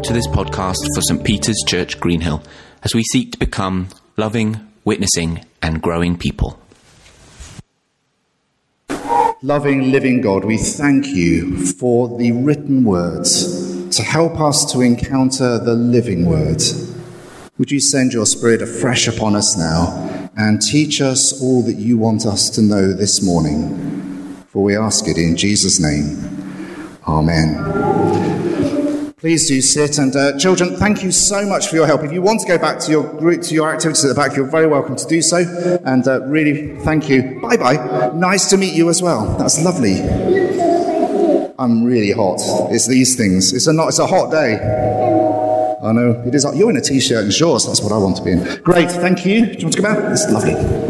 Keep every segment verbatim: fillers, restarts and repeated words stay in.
to this podcast for St Peter's Church, Greenhill, as we seek to become loving, witnessing and growing people. Loving, living God, we thank you for the written words to help us to encounter the living word. Would you send your Spirit afresh upon us now and teach us all that you want us to know this morning? For we ask it in Jesus' name. Amen. Please do sit. And uh, children, thank you so much for your help. If you want to go back to your group, to your activities at the back, you're very welcome to do so. And uh, really, thank you. Bye-bye. Nice to meet you as well. That's lovely. I'm really hot. It's these things. It's a not. It's a hot day. I know it is. You're in a t-shirt and shorts. That's what I want to be in. Great. Thank you. Do you want to go back? It's lovely.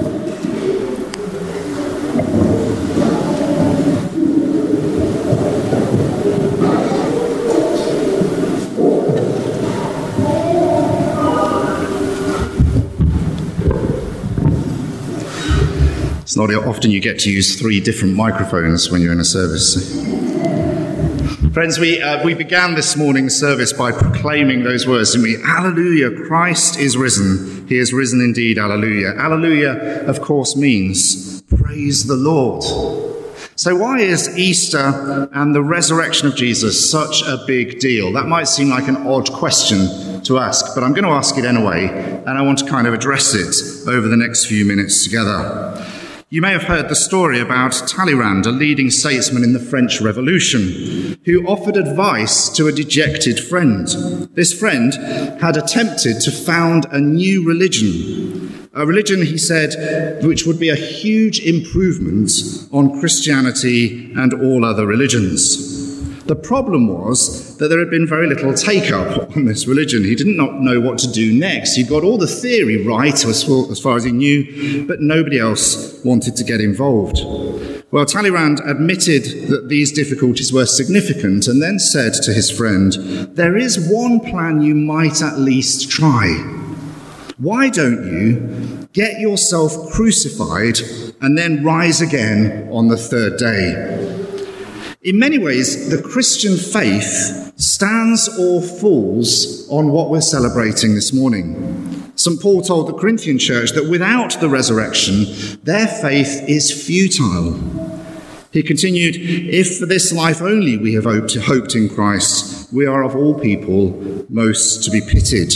It's not often you get to use three different microphones when you're in a service. Friends, we uh, we began this morning's service by proclaiming those words, didn't we? Hallelujah, Christ is risen. He is risen indeed, hallelujah. Hallelujah, of course, means praise the Lord. So why is Easter and the resurrection of Jesus such a big deal? That might seem like an odd question to ask, but I'm going to ask it anyway, and I want to kind of address it over the next few minutes together. You may have heard the story about Talleyrand, a leading statesman in the French Revolution, who offered advice to a dejected friend. This friend had attempted to found a new religion, a religion, he said, which would be a huge improvement on Christianity and all other religions. The problem was that there had been very little take-up on this religion. He didn't not know what to do next. He'd got all the theory right as far, as far as he knew, but nobody else wanted to get involved. Well, Talleyrand admitted that these difficulties were significant and then said to his friend, "There is one plan you might at least try. Why don't you get yourself crucified and then rise again on the third day?" In many ways, the Christian faith stands or falls on what we're celebrating this morning. Saint Paul told the Corinthian church that without the resurrection, their faith is futile. He continued, "If for this life only we have hoped, hoped in Christ, we are of all people most to be pitied."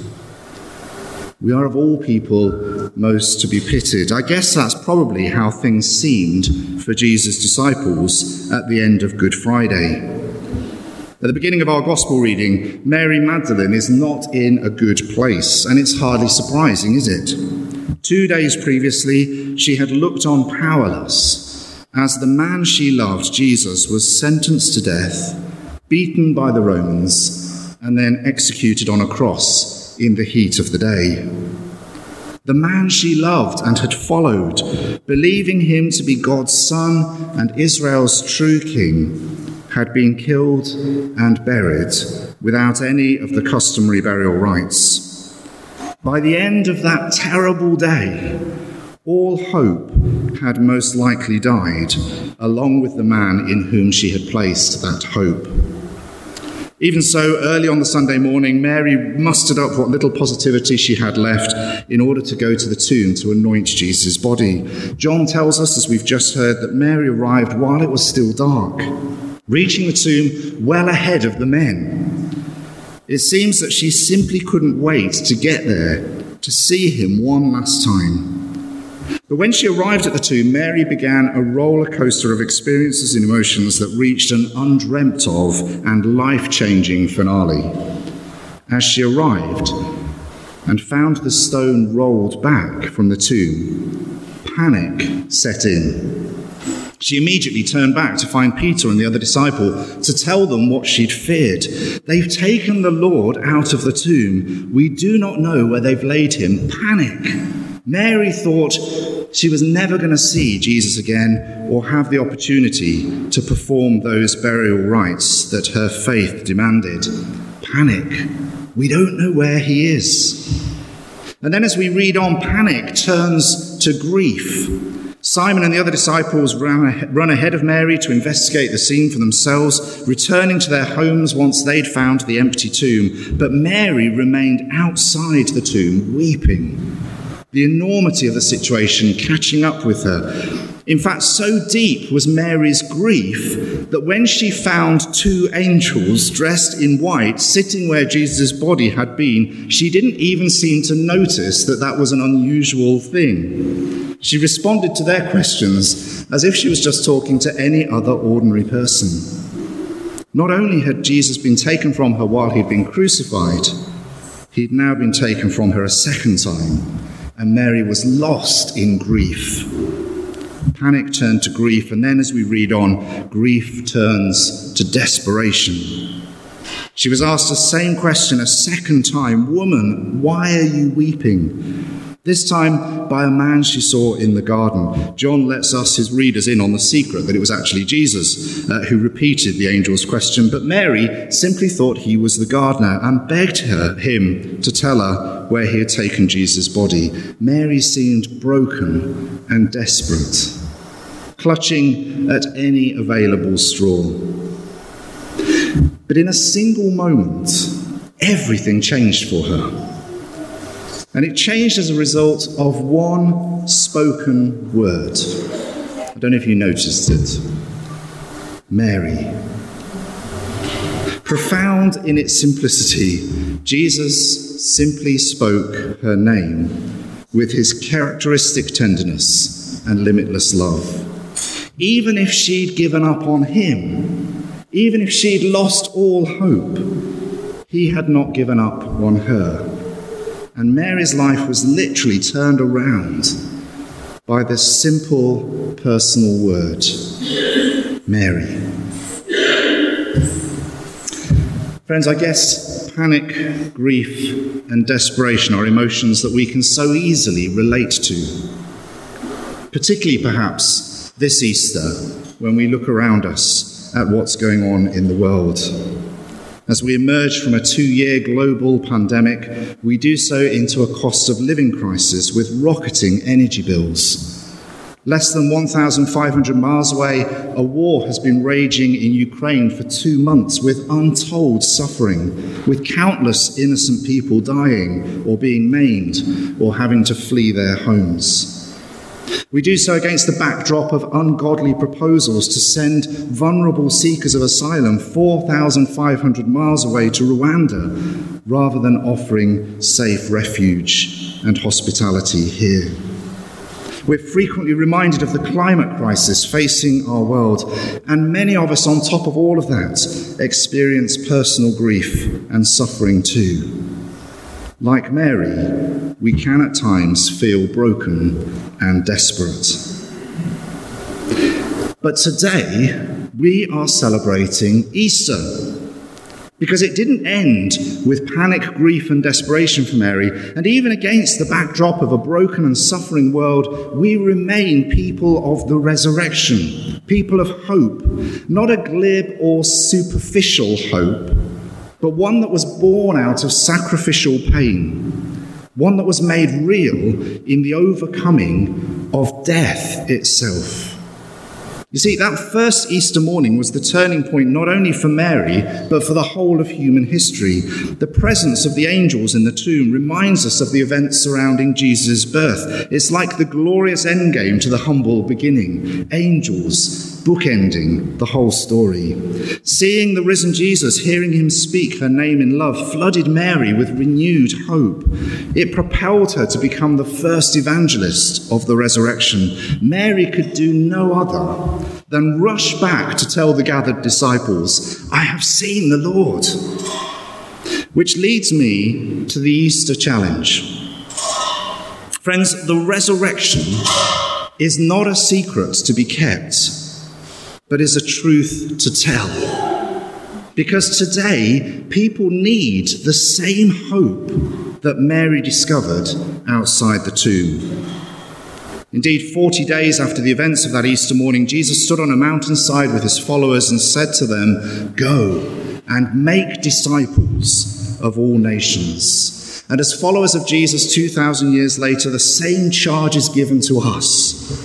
We are of all people most to be pitied. I guess that's probably how things seemed for Jesus' disciples at the end of Good Friday. At the beginning of our gospel reading, Mary Magdalene is not in a good place, and it's hardly surprising, is it? Two days previously, she had looked on powerless as the man she loved, Jesus, was sentenced to death, beaten by the Romans, and then executed on a cross in the heat of the day. The man she loved and had followed, believing him to be God's son and Israel's true king, had been killed and buried without any of the customary burial rites. By the end of that terrible day, all hope had most likely died, along with the man in whom she had placed that hope. Even so, early on the Sunday morning, Mary mustered up what little positivity she had left in order to go to the tomb to anoint Jesus' body. John tells us, as we've just heard, that Mary arrived while it was still dark, reaching the tomb well ahead of the men. It seems that she simply couldn't wait to get there, to see him one last time. But when she arrived at the tomb, Mary began a roller coaster of experiences and emotions that reached an undreamt of and life-changing finale. As she arrived and found the stone rolled back from the tomb, panic set in. She immediately turned back to find Peter and the other disciple to tell them what she'd feared. "They've taken the Lord out of the tomb. We do not know where they've laid him." Panic. Mary thought she was never going to see Jesus again or have the opportunity to perform those burial rites that her faith demanded. Panic. We don't know where he is. And then as we read on, panic turns to grief. Simon and the other disciples ran, run ahead of Mary to investigate the scene for themselves, returning to their homes once they'd found the empty tomb. But Mary remained outside the tomb, weeping, the enormity of the situation catching up with her. In fact, so deep was Mary's grief that when she found two angels dressed in white sitting where Jesus' body had been, she didn't even seem to notice that that was an unusual thing. She responded to their questions as if she was just talking to any other ordinary person. Not only had Jesus been taken from her while he'd been crucified, he'd now been taken from her a second time, and Mary was lost in grief. Panic turned to grief, and then as we read on, grief turns to desperation. She was asked the same question a second time, "Woman, why are you weeping?" This time by a man she saw in the garden. John lets us, his readers, in on the secret that it was actually Jesus uh, who repeated the angel's question, but Mary simply thought he was the gardener and begged her, him to tell her where he had taken Jesus' body. Mary seemed broken and desperate, clutching at any available straw. But in a single moment, everything changed for her. And it changed as a result of one spoken word. I don't know if you noticed it. Mary. Profound in its simplicity, Jesus simply spoke her name with his characteristic tenderness and limitless love. Even if she'd given up on him, even if she'd lost all hope, he had not given up on her. And Mary's life was literally turned around by this simple personal word, Mary. Friends, I guess panic, grief, and desperation are emotions that we can so easily relate to, particularly perhaps this Easter when we look around us at what's going on in the world. As we emerge from a two-year global pandemic, we do so into a cost of living crisis with rocketing energy bills. Less than one thousand five hundred miles away, a war has been raging in Ukraine for two months with untold suffering, with countless innocent people dying or being maimed or having to flee their homes. We do so against the backdrop of ungodly proposals to send vulnerable seekers of asylum four thousand five hundred miles away to Rwanda, rather than offering safe refuge and hospitality here. We're frequently reminded of the climate crisis facing our world, and many of us, on top of all of that, experience personal grief and suffering too. Like Mary, we can at times feel broken and desperate. But today, we are celebrating Easter, because it didn't end with panic, grief, and desperation for Mary. And even against the backdrop of a broken and suffering world, we remain people of the resurrection, people of hope, not a glib or superficial hope, but one that was born out of sacrificial pain, one that was made real in the overcoming of death itself. You see, that first Easter morning was the turning point not only for Mary, but for the whole of human history. The presence of the angels in the tomb reminds us of the events surrounding Jesus' birth. It's like the glorious endgame to the humble beginning. Angels bookending the whole story. Seeing the risen Jesus, hearing him speak her name in love, flooded Mary with renewed hope. It propelled her to become the first evangelist of the resurrection. Mary could do no other than rush back to tell the gathered disciples, "I have seen the Lord." Which leads me to the Easter challenge. Friends, the resurrection is not a secret to be kept, but is a truth to tell. Because today, people need the same hope that Mary discovered outside the tomb. Indeed, forty days after the events of that Easter morning, Jesus stood on a mountainside with his followers and said to them, "Go and make disciples of all nations." And as followers of Jesus two thousand years later, the same charge is given to us.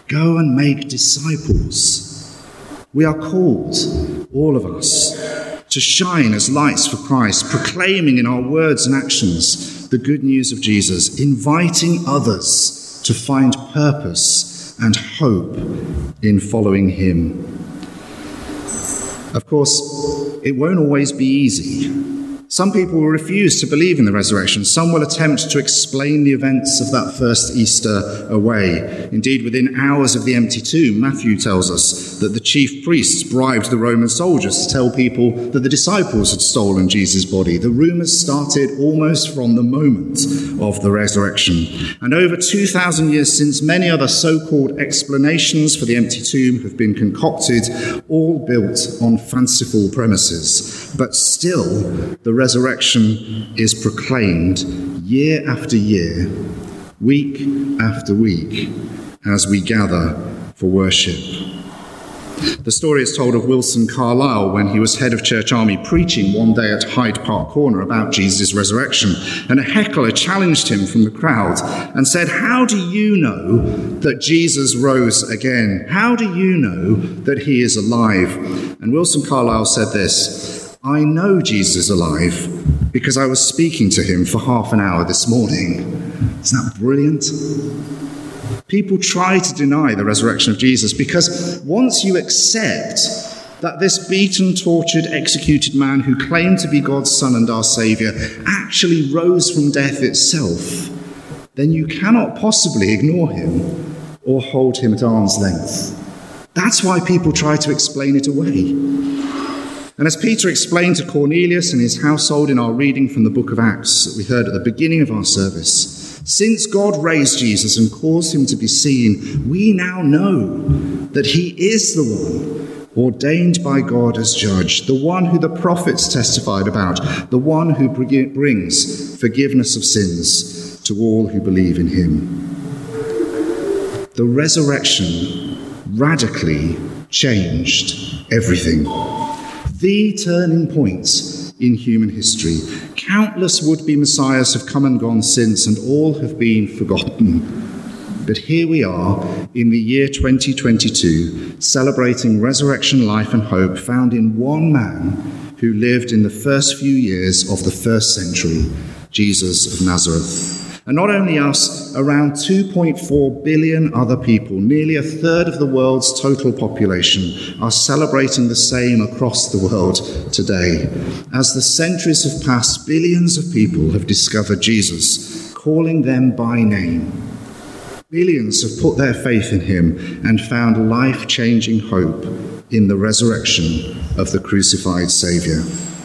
Go and make disciples. We are called, all of us, to shine as lights for Christ, proclaiming in our words and actions the good news of Jesus, inviting others to find purpose and hope in following him. Of course, it won't always be easy. Some people will refuse to believe in the resurrection. Some will attempt to explain the events of that first Easter away. Indeed, within hours of the empty tomb, Matthew tells us that the chief priests bribed the Roman soldiers to tell people that the disciples had stolen Jesus' body. The rumours started almost from the moment of the resurrection. And over two thousand years since, many other so-called explanations for the empty tomb have been concocted, all built on fanciful premises. But still, the resurrection is proclaimed year after year, week after week, as we gather for worship. The story is told of Wilson Carlyle when he was head of Church Army, preaching one day at Hyde Park Corner about Jesus' resurrection. And a heckler challenged him from the crowd and said, "How do you know that Jesus rose again? How do you know that he is alive?" And Wilson Carlyle said this, "I know Jesus is alive because I was speaking to him for half an hour this morning." Isn't that brilliant? People try to deny the resurrection of Jesus because once you accept that this beaten, tortured, executed man who claimed to be God's Son and our Saviour actually rose from death itself, then you cannot possibly ignore him or hold him at arm's length. That's why people try to explain it away. And as Peter explained to Cornelius and his household in our reading from the book of Acts that we heard at the beginning of our service, since God raised Jesus and caused him to be seen, we now know that he is the one ordained by God as judge, the one who the prophets testified about, the one who brings forgiveness of sins to all who believe in him. The resurrection radically changed everything. The turning point in human history. Countless would-be messiahs have come and gone since, and all have been forgotten. But here we are in the year twenty twenty-two, celebrating resurrection, life and hope found in one man who lived in the first few years of the first century, Jesus of Nazareth. And not only us, around two point four billion other people, nearly a third of the world's total population, are celebrating the same across the world today. As the centuries have passed, billions of people have discovered Jesus, calling them by name. Billions have put their faith in him and found life-changing hope in the resurrection of the crucified Saviour.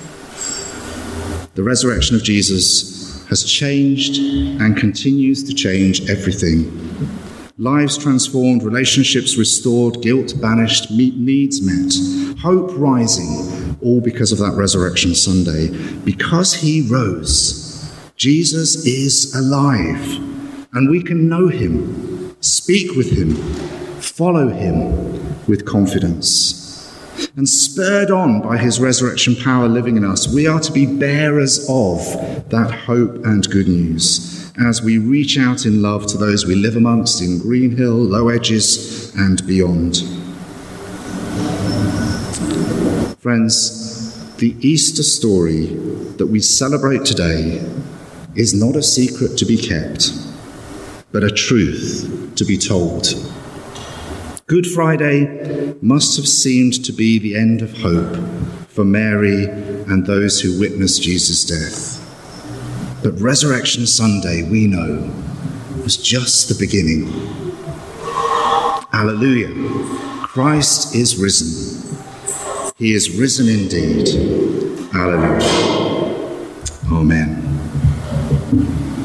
The resurrection of Jesus has changed and continues to change everything. Lives transformed, relationships restored, guilt banished, needs met, hope rising, all because of that Resurrection Sunday. Because he rose, Jesus is alive, and we can know him, speak with him, follow him with confidence. And spurred on by his resurrection power living in us, we are to be bearers of that hope and good news as we reach out in love to those we live amongst in Greenhill, Low Edges, and beyond. Friends, the Easter story that we celebrate today is not a secret to be kept, but a truth to be told. Good Friday must have seemed to be the end of hope for Mary and those who witnessed Jesus' death. But Resurrection Sunday, we know, was just the beginning. Alleluia! Christ is risen. He is risen indeed. Alleluia. Amen.